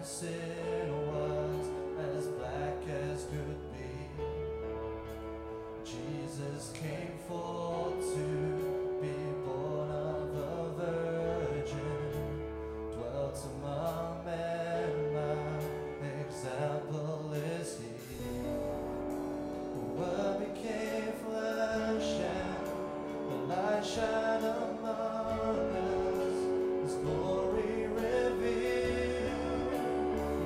sin was as black as could be, Jesus came forth to be born of a virgin, dwelt among men, my example is he. The Word became flesh and the light shine among us, His glory revealed.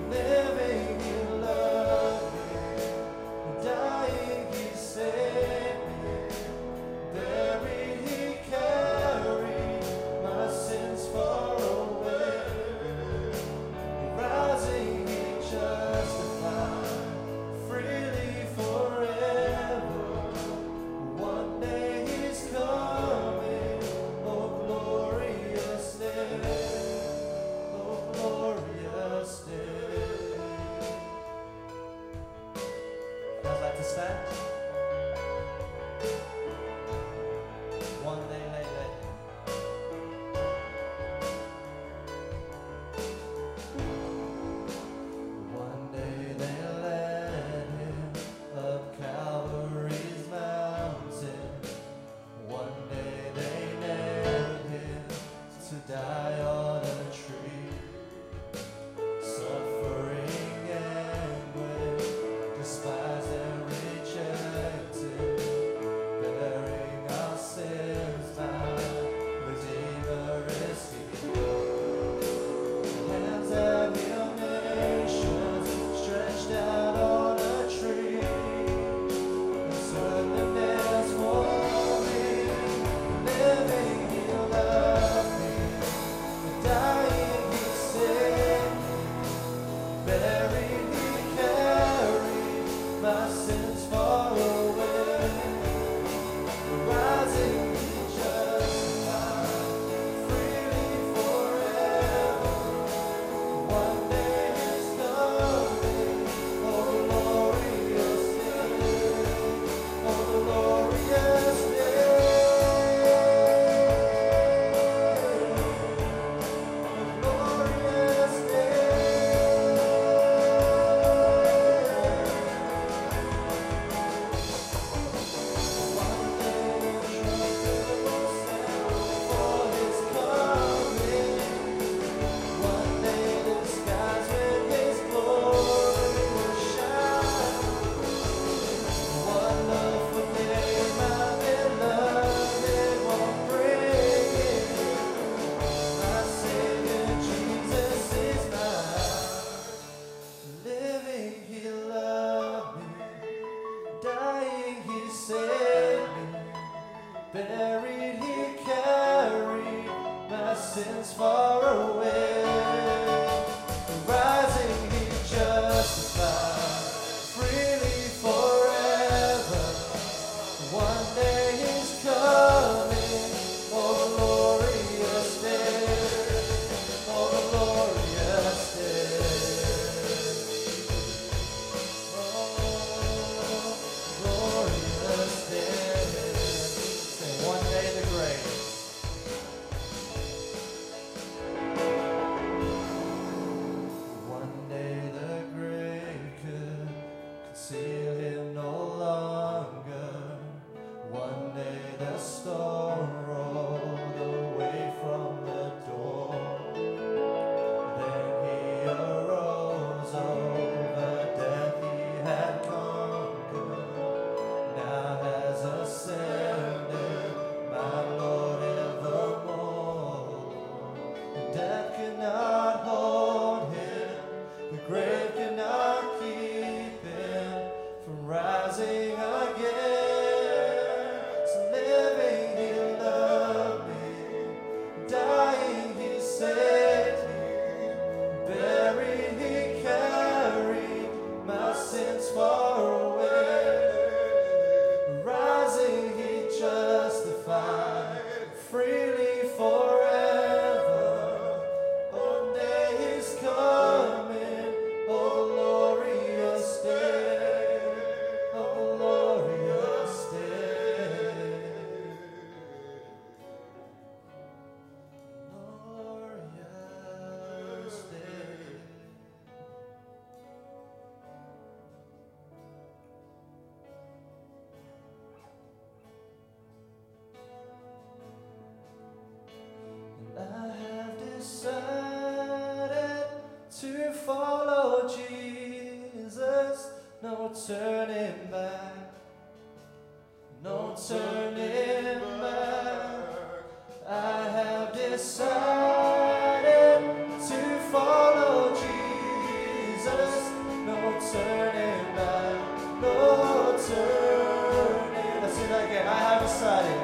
turning back, no turning back. I have decided to follow Jesus, no turning back, no turning. Let's do that again. I have decided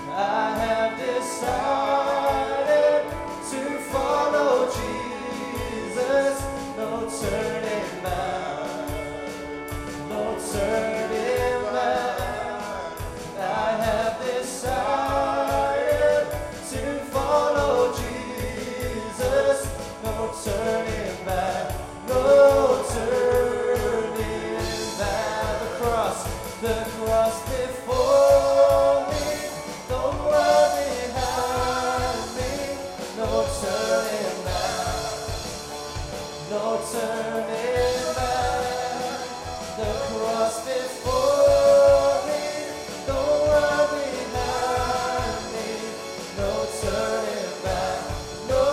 to follow Jesus, no turning back, no turning back. I have decided to follow Jesus, no turning back, no turning back. The cross before me, the world behind me, no turning back, no turning back. The cross before me, the world behind me, no turning back, no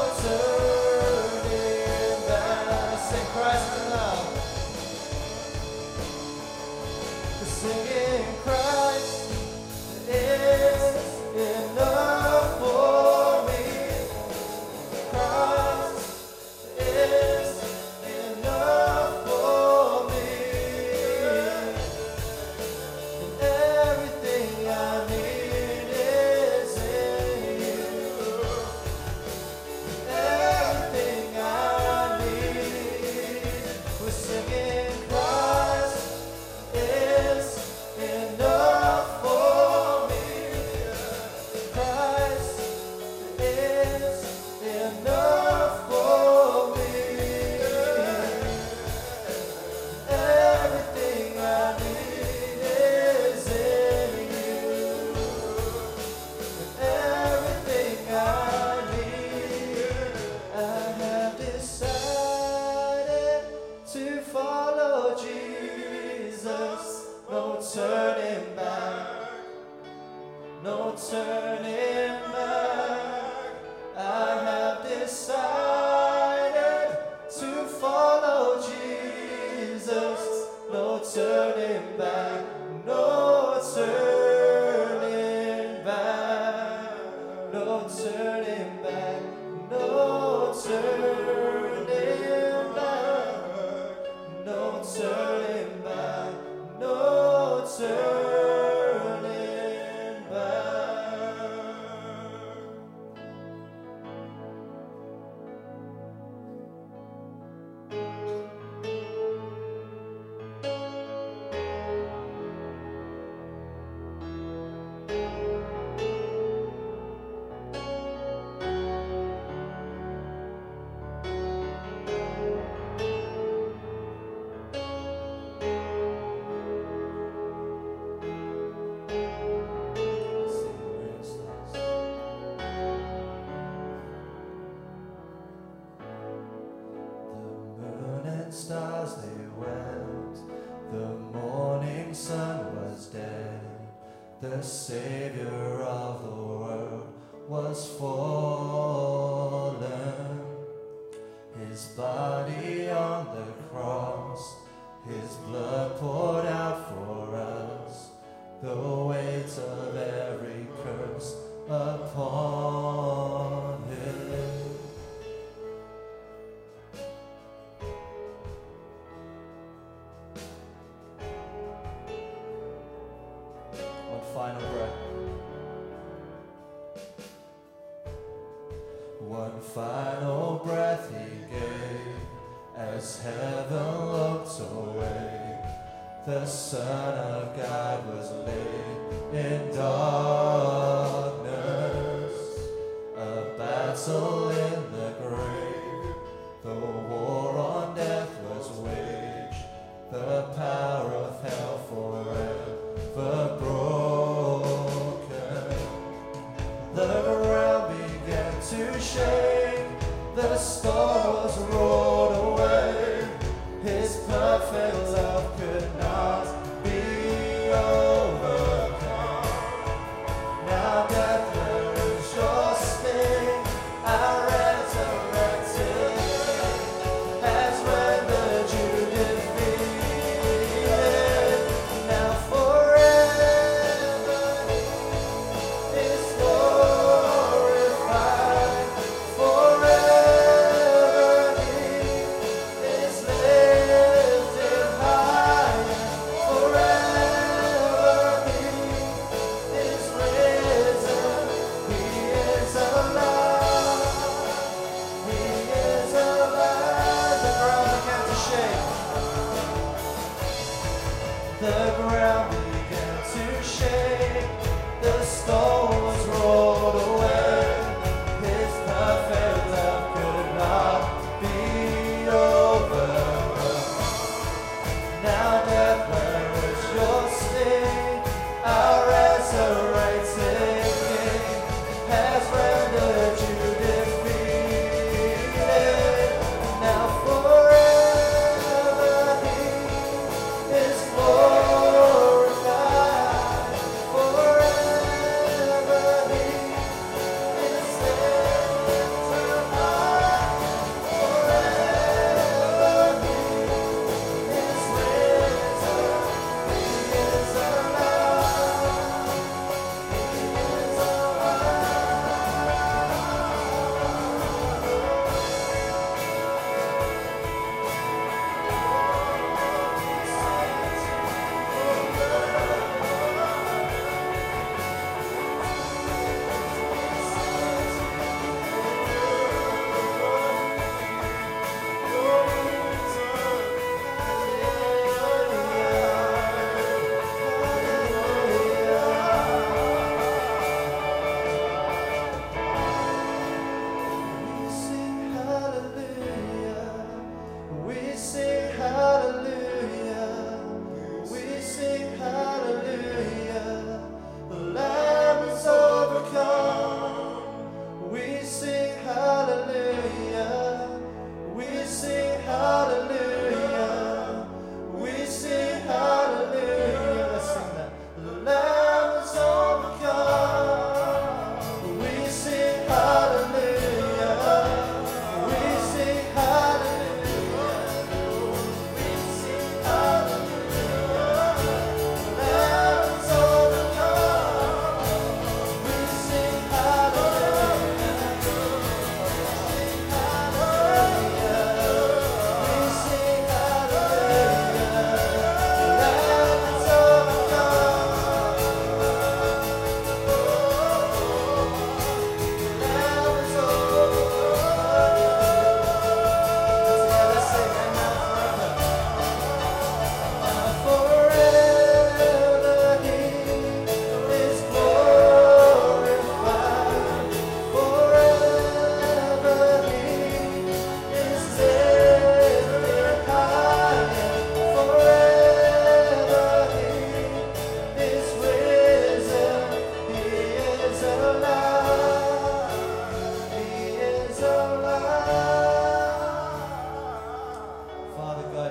turning back. Sing Christ is enough. Singing Christ is enough for me. Christ is enough for me. And everything I need is in you. Everything I need. We're singing Christ is enough for me. Christ is enough for me. Everything I need is in you. Everything I need, I have decided to follow Jesus. No turning back, no turning back. I have decided to follow Jesus. No turning back, no turning back, no turning back, no turning back, no turning back. No turning back. Stars they wept, the morning sun was dead, the Savior of the world was fallen, his body on the cross, his blood poured out for us, the weight of every curse upon him. Final breath. One final breath he gave as heaven looked away. The Son of God was laid in darkness, a battle in the grave. The war on death was waged, the power of hell forever broken. The ground began to shake, the storm was rolled away. His perfect love could not be overcome. Now death, where is your sting? I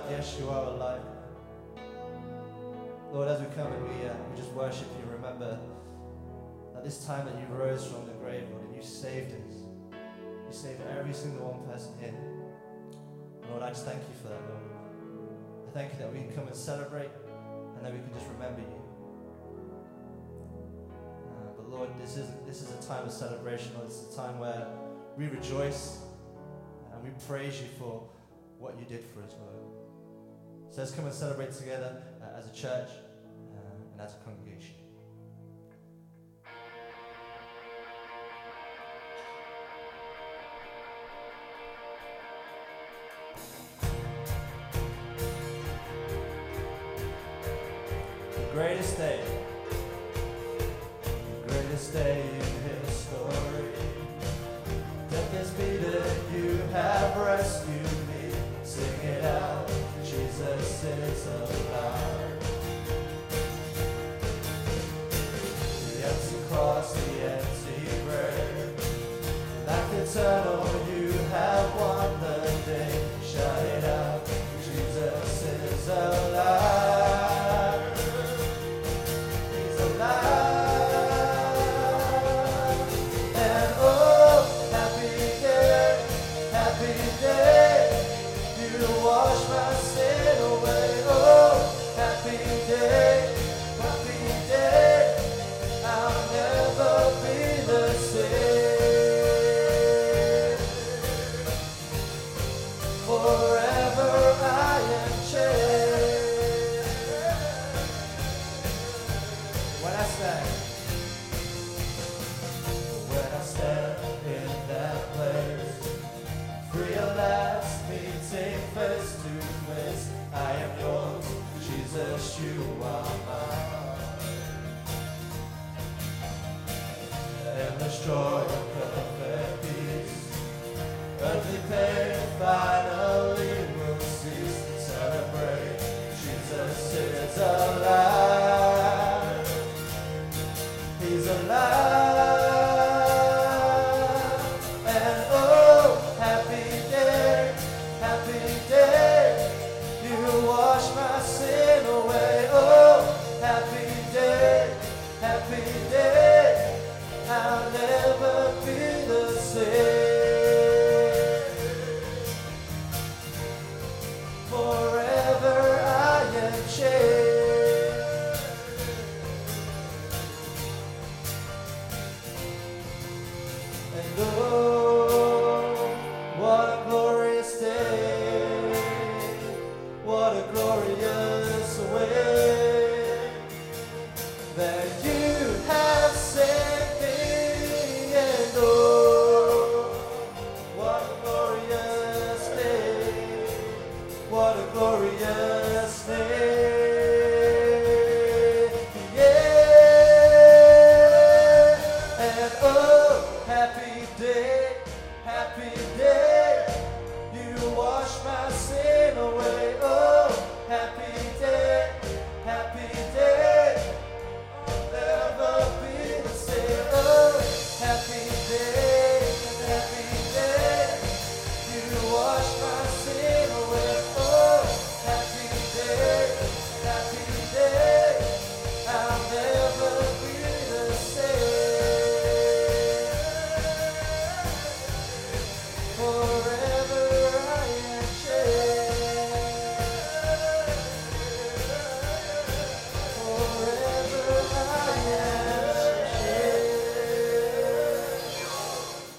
Yes, you are alive. Lord, as we come and we just worship you, remember that this time that you rose from the grave, Lord, and you saved us. You saved every single one person here. Lord, I just thank you for that, Lord. I thank you that we can come and celebrate and that we can just remember you. But Lord, this is a time of celebration, Lord. It's a time where we rejoice and we praise you for what you did for us, Lord. So let's come and celebrate together as a church and as a congregation. Greatest day in history. Death has beaten, you have rescued me. Sing it out, Jesus is alive. The empty cross, the empty grave. Life eternal, you have won the day. Shout it out, Jesus is alive. You are mine. Endless joy and perfect peace. Earthly pain finally will cease. Celebrate, Jesus is alive. He's alive. And oh, happy day, happy day. You wash my sin away. Oh, happy day, I'll never be the same. Forever I am changed. And oh, what a glorious day. What a glorious way that you have saved me. And oh, what a glorious day. What a glorious day. Yeah. And oh, happy day, you wash my sin away. Oh, happy day, I'll never be the same. Oh, happy day, you wash my sin away. Oh, happy day, I'll never be the same. Forever